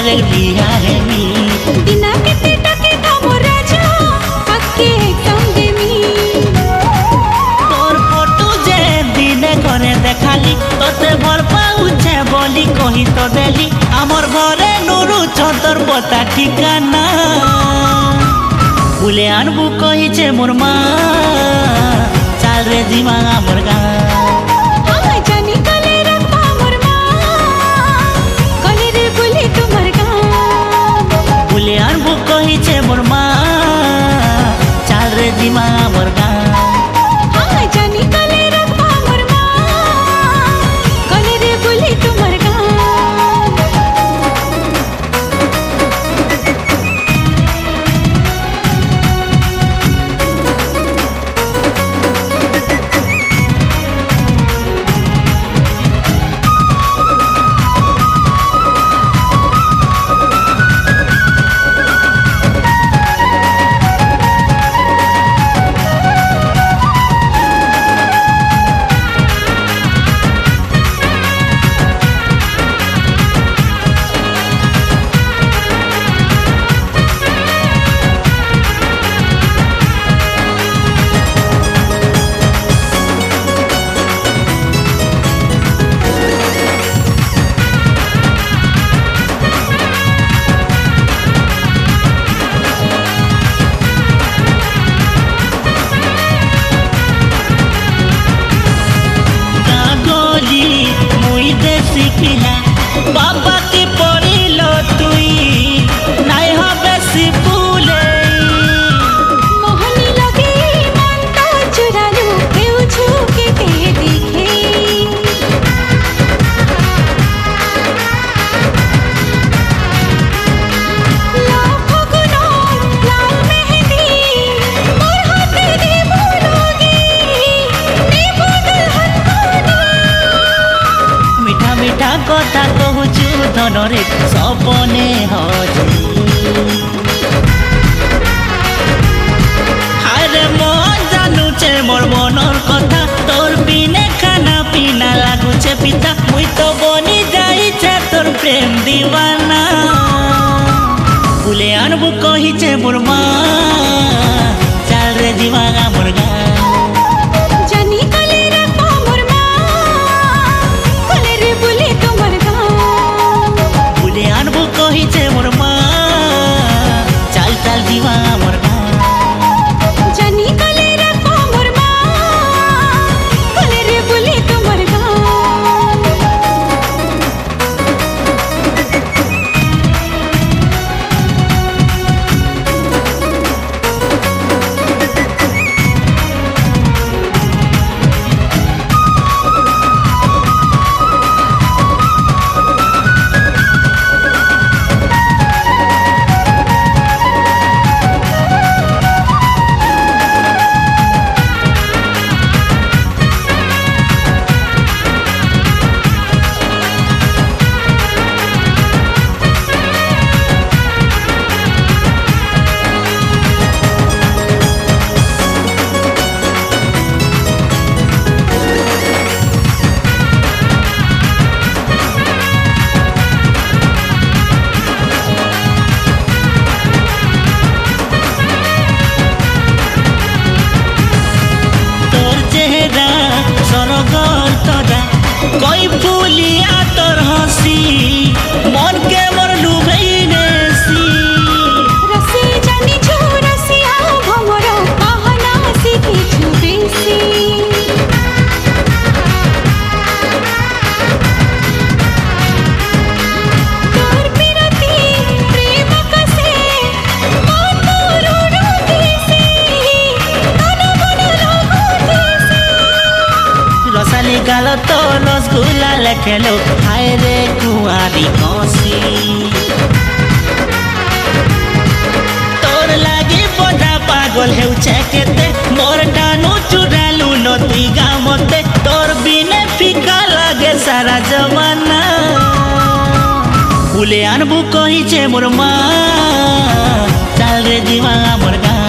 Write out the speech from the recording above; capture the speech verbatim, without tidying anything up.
direct बिया है मी दिना केते टके थमो राजा पक्के संगे मी तोर फोटो जे दिने घरे देखाली तोते भल पाउछे बोली कही तो देली आमर घरे नुरु छतर पता ठिकाना बुले आनबू कहिछे मोर मा चाल रे जीवा आमर गा कहिछे मोर मा चाल रे जीवा मोर गा हां जानी कले रखबा मोर मा कले रे बोली तुमर गा बाबा की पड़िलो तुई नाई हो बेसी फूले मोहनी लगे मन तो चुरालू केउ झुके ते देखे लाल फगुनो लाल मेहंदी मोर हाथे दे बोलोगी नी बदल हन मीठा मीठा कथा कहूचु धनरे सपने हजे हारे मन जानुचे मोर मनर कथा तोर बिने खाना पीना लागुचे पिता मुई तो बनी जाइछे तोर प्रेम दीवाना बुले आनबू कहिछे मोर मा चाल रे जीवा मोर गा कहिछे मोर मा चाल चाल जीवा मोर गा जानी कले रखो मोर मा कले रे बोली तुमर गा कोई फूलिया तोर हंसी मन के मोर लुभैने सी रसी जानी छु रसिया भमरो कहना सीखी छु बेसी तोर पिरती प्रेम कसे मन रो रो दिसी तन मन लागो दिसी रसाली गालो तो रसगुल्ला लेखेलो हाय रे कुआरी कसी तोर लागी बड़ा पागल हेउछे केते मोर डानु चुरालू नती गामते तोर बिने फीका लागे सारा जमाना बुले आनबू कहिछे मोर मा चाल रे जीवा मोर गा